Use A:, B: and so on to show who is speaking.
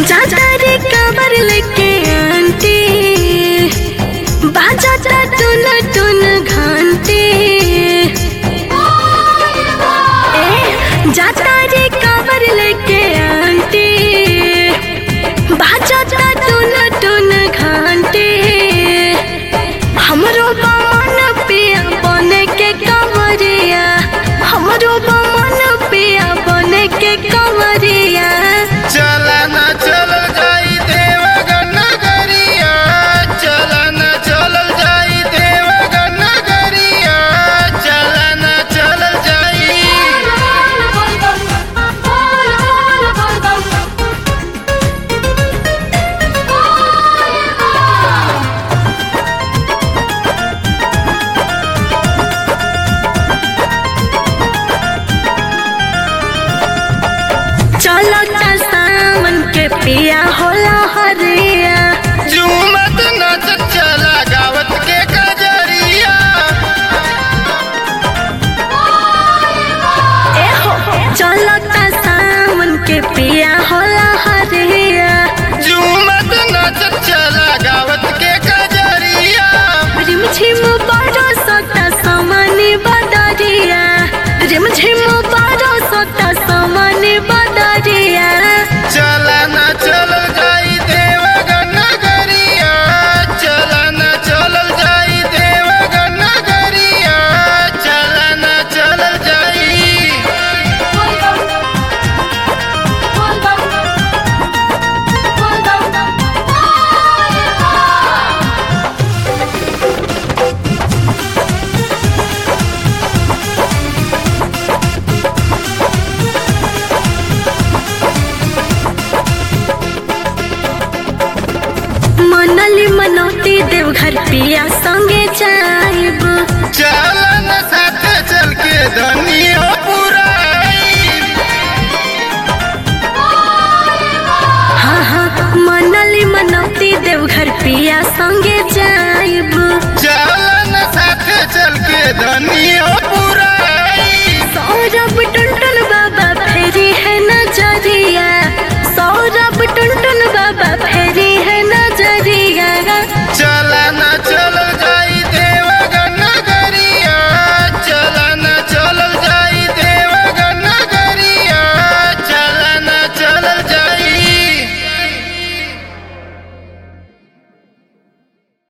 A: जाता रे काबर लेके आंटी बाजाता टुन टुन घंटी जाता रे काबर लेके आंटी बाजाता टुन टुन घंटी हमरो बमन पिया बने के कंवरिया हमरो बमन पिया बने के कंवरिया
B: चला न चल जाई देवगन नगरिया चला न चल जाई देवगन नगरिया चला न चल जाई
A: चलो सावन के पिया होला हरिया
B: झूमत नाचत चला गावत के कजरिया
A: चलो सावन के पिया होला हरिया
B: झूमत नाचत चला गावत के कजरिया
A: रिमझिम बरसता सामने बदरिया रिमझिम बरसता सामने बदरिया
B: चला न चल जाई देवगन नगरिया चला न चल जाई देवगन नगरिया चला न चल जाई
A: मनली मनौती देवघर पिया संगे जाइब
B: चला न साथे चल के धनियो पुराई
A: हाँ हाँ मनली मनौती देवघर पिया संगे जाइब
B: चला न साथे चल के धनियो पुराई